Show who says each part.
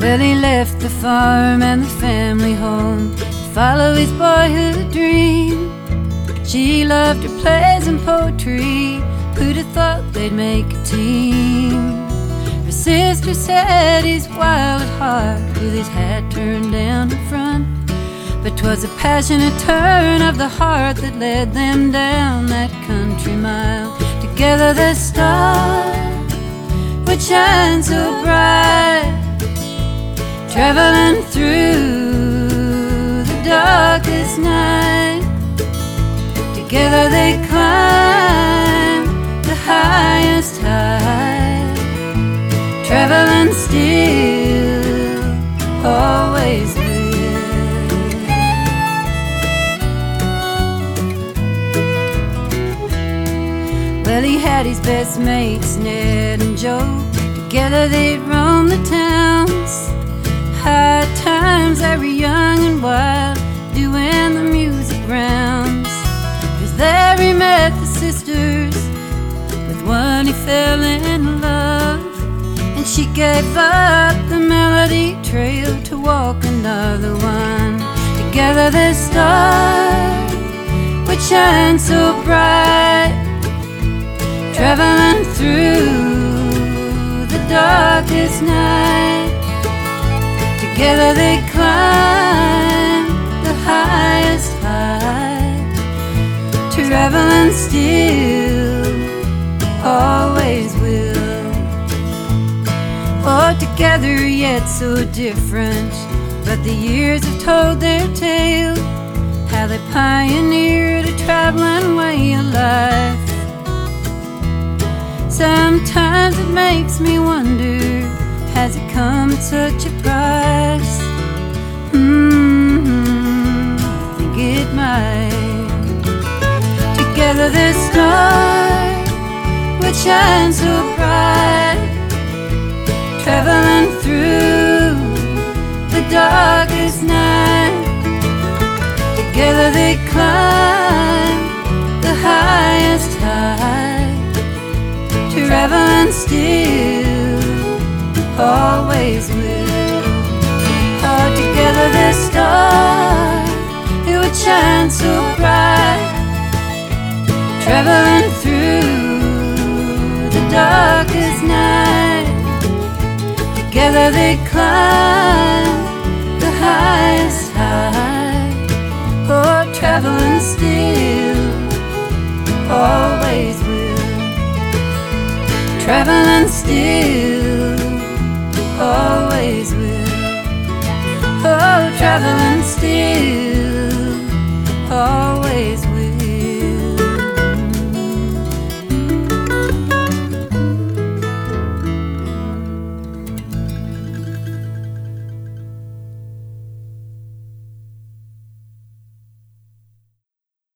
Speaker 1: Well, he left the farm and the family home to follow his boyhood dream. She loved her plays and poetry. Who'd have thought they'd make a team? Her sister said he's wild at heart, with his hat turned down in front. But 'twas a passionate turn of the heart that led them down that country mile. Together the stars would shine so bright, traveling through the darkest night. Together they climbed the highest height, traveling still, always will. Well, he had his best mates, Ned and Joe. Together they'd roam the towns. High times, they were young and wild, doing the music rounds. 'Cause there he met the sisters, with one he fell in love. And she gave up the melody trail to walk another one. Together the stars would shine so bright, traveling through the darkest night. Together they climbed the highest height, traveling still, always will. Oh, together yet so different, but the years have told their tale, how they pioneered a traveling way of life. Sometimes it makes me wonder, has it come at such a price? I think it might. Together the stars would shine so bright, traveling through the darkest night. Together they climb the highest height, traveling still, always will. Oh, together the stars, it would shine so bright, traveling through the darkest night. Together they climb the highest height, oh, traveling still, always will. Traveling still, always will. Oh, traveling